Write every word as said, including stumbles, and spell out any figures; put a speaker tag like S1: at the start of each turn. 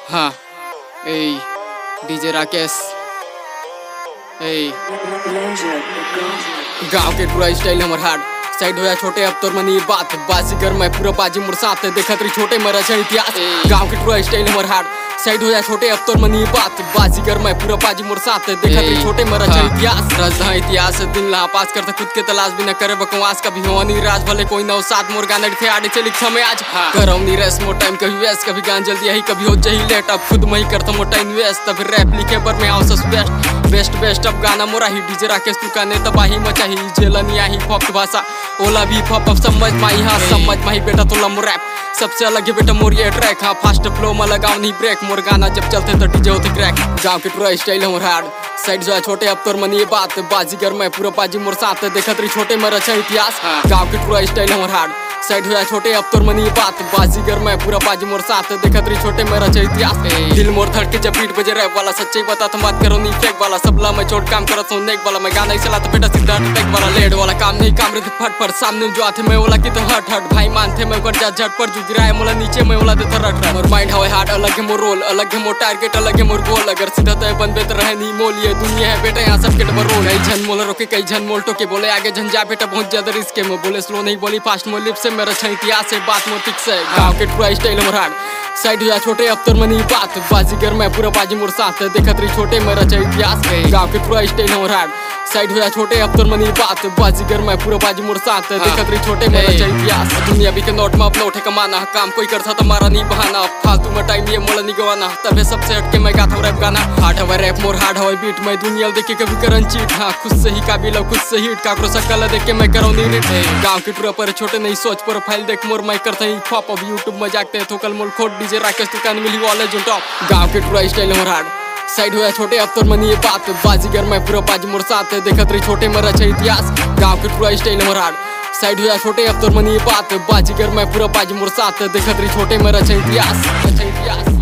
S1: हाँ ए डीजे राकेश ए गाँव के पूरा स्टाइल हमर हार्ड साइड होया छोटे अब तोर मनी बात बाजीगर मैं पूरा बाजी मोर साथ देखत रही छोटे मेरा छ इतिहास गाँव के पूरा स्टाइल हमर हार्ड साइड होया छोटे अब तोर मनी बात बाजीगर मैं पूरा बाजी मोर साथ देखत रही छोटे मेरा छ इतिहास रजदा इतिहास दिन ला पास करते खुद के तलाश भी न करे बकवास कभी हो नी राज भले कोई नौ सात मोर गाने थे आड़े से लिख समय आज करम नी रेस मोर टाइम कभी वेस्ट कभी गान जल्दी यही कभी हो जही लेट अब खुद मैं ही करता मोर टाइम वेस्ट तब रैप लिखे पर मैं आउस बेस्ट बेस्ट बेस्ट अब गाना मोरा ही डीजे राकेश तू काने तबाही मचाही जेलनी आही पॉप भाषा ओला भी पॉप अब समझ माही हाँ समझ माही बेटा तो लम रैप सबसे अलग है बेटा मोर ये ट्रैक हाँ फास्ट फ्लो में लगाओ नहीं ब्रेक मोर गाना जब चलते तो डीजे होते क्रैक गाँव के पूरा स्टाइल हमर हार्ड साइड जो है छोटे अब तोर मनी बात बाजीगर मैं पूरा बाजी मोर साथ देखत रही छोटे मेरा छ इतिहास गाँव के पूरा स्टाइल हमर हार्ड साइड होया छोटे अब तोर मनी बात बाजीगर मैं पूरा बाजी मोर साथ देखत रही छोटे मेरा छ इतिहास दिल मोर धड़के जब बीट बजे रैप वाला सच्चाई बता तो बात करो नहीं फेक वाला सबला मैं छोट काम करत हूं नेक वाला मैं गाना ही चला तो बेटा सीधा टेक वाला लेड वाला काम नहीं काम रहते फट पर सामने जो आते मैं वाला की तो हट हट भाई मानते मैं कर जा झट पर जुज रहा है मोला नीचे मैं वाला देता रट रट मोर माइंड हवे हार्ड अलग है मोर रोल अलग है मोर टारगेट अलग है मोर गोल अगर सीधा तो बन बेहतर रहे नहीं मोल ये दुनिया है बेटा यहाँ सब के डबर रोल कई झन मोला रोके कई झन मोल टोके बोले आगे झन जा बेटा बहुत ज्यादा रिस्क है मैं बोले स्लो नहीं बोली फास्ट मोर लिप से मेरा छ इतिहास है बात मोर टिक से गाँव के पूरा स्टाइल हमर हार्ड साइड हुआ छोटे अब तोर मनी बात बाजीगर मैं पूरा बाजी मोर साथ देखत रही छोटे मेरा छ इतिहास गाँव के पूरा स्टाइल हमर हार्ड साइड हुआ छोटे अब तोर मनी बात बाजीगर मैं पूरा बाजी मोर साथ देखत रही छोटे मेरा छ इतिहास दुनिया भी के नोट में अपना उठे कमाना काम कोई करता तो मारा नहीं बहाना फालतू में टाइम ये मोला नहीं गवाना तबे सबसे हटके मैं गाता हूँ रैप गाना हार्ड हवा रैप मोर हार्ड हवा बीट मैं दुनिया देख के कभी करन चीट हाँ खुद से ही काबिल खुद से हिट काकरो सकल देख के मैं करो नहीं रिट गाँव के पूरा पर छोटे नहीं सोच प्रोफाइल देख मोर मैं करता ही फॉप अब यूट्यूब में जाते हैं थोकल मोल खोट डीजे राकेश तू कान मिली वाले जो टॉप गाँव के पूरा स्टाइल हमर हार्ड साइड हुआ छोटे अब तोर मनी बात बाजीगर मैं पूरा बाजी मोर साथ देखत रही छोटे मेरा छ इतिहास गाँव के पूरा स्टाइल हमर हार्ड साइड हुआ छोटे अब तोर मनी बात बाजीगर मैं पूरा बाजी मोर साथ देखत रही छोटे मेरा छ इतिहास इतिहास